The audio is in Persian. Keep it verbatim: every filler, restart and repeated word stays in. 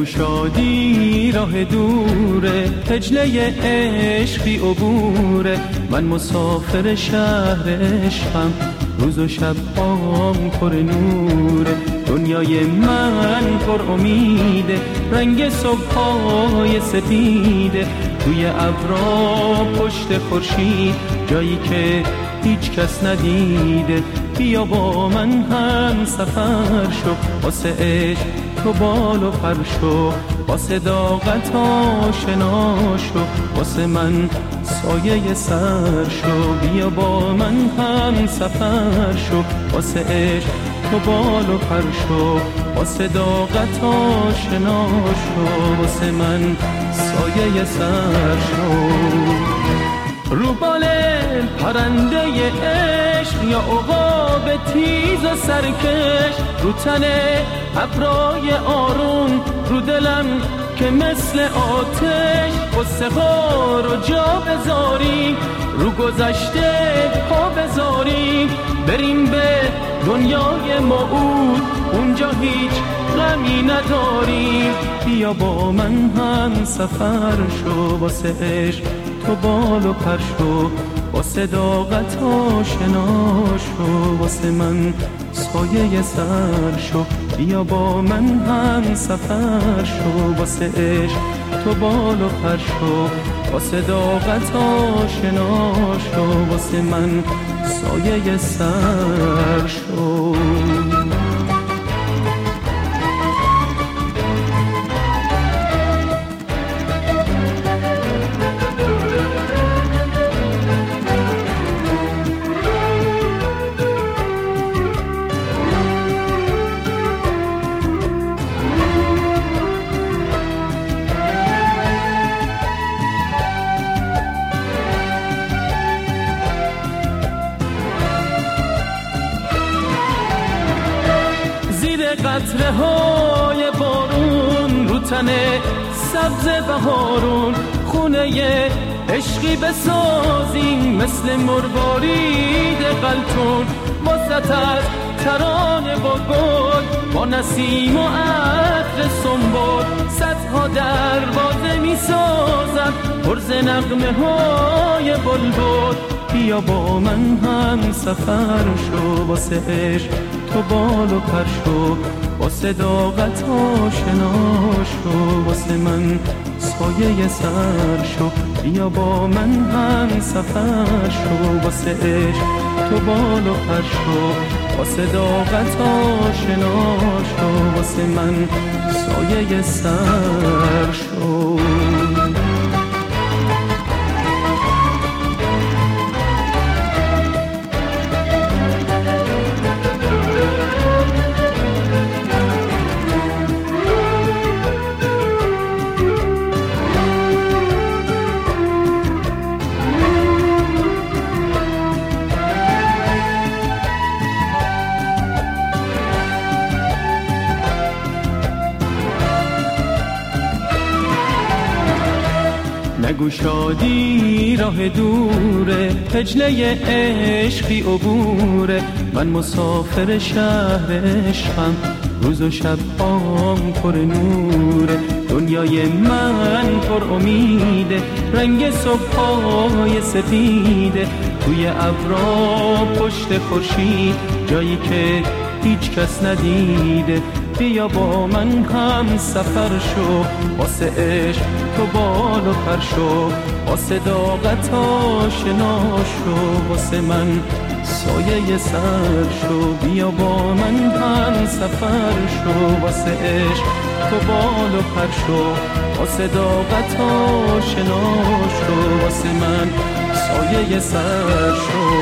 نگو شادی راه دوره، هجله عشقی عبوره. من مسافر شهر عشقم، روز و شب آم پر نوره. دنیای من پر امیده، رنگ صبح‌های سپیده. توی ابرا پشت خورشید، جایی که هیچ کس ندیده. بیا با من هم سفر شو، واسه عشق تو بال و پر شو. با صداقت آشنا شو، واسه من سایه سر شو. بیا با من هم سفر شو، واسه عشق تو بال و پر شو. با صداقت آشنا شو، واسه من سایه سر شو. رو بال پرنده عشق یا عقاب تیز و سرکش، رو تن ابرای آروم، رو دلم که مثل آتش. قصه ها رو جا بذاریم، رو گذشته پا بذاریم. بریم به دنیای موعود، اونجا هیچ غمی نداریم. بیا با من هم سفر شو، واسه عشق تو بال و پر شو. با صداقت آشنا شو، واسه من سایه سر شو. بیا با من هم سفر شو، واسه عشق تو بال و پر شو. با صداقت آشنا شو، واسه من سایه سر شو. قطره های بارون، رو تن سبز بهارون. خونه عشقی بسازیم مثل مروارید قلتون. واسط از ترانه با گل، با نسیم و عطر سنبل. صدها دروازه می سازن پرز نغمه های بلبل. بیا با من هم سفر شو، واسه عشق تو بال و پر شو. با صداقت آشنا شو، واسه من سایه سر شو. بیا با من هم سفر شو، واسه عشق تو بال و پر شو. با صداقت آشنا شو، واسه من سایه سر شو. نگو شادی راه دوره، هجله عشقی عبوره. من مسافر شهر عشقم، روز و شب آم پر نوره. دنیای من پر امیده، رنگ صبح‌های سپیده. توی ابرا پشت خورشید، جایی که هیچ کس ندیده. بیا با من هم سفر شو، واسه عشق تو بال و پر شو. با صداقت آشنا شو، واسه من سایه سر شو. بیا با من هم سفر شو، واسه عشق تو بال و پر شو. با صداقت آشنا شو، واسه من سایه سر شو.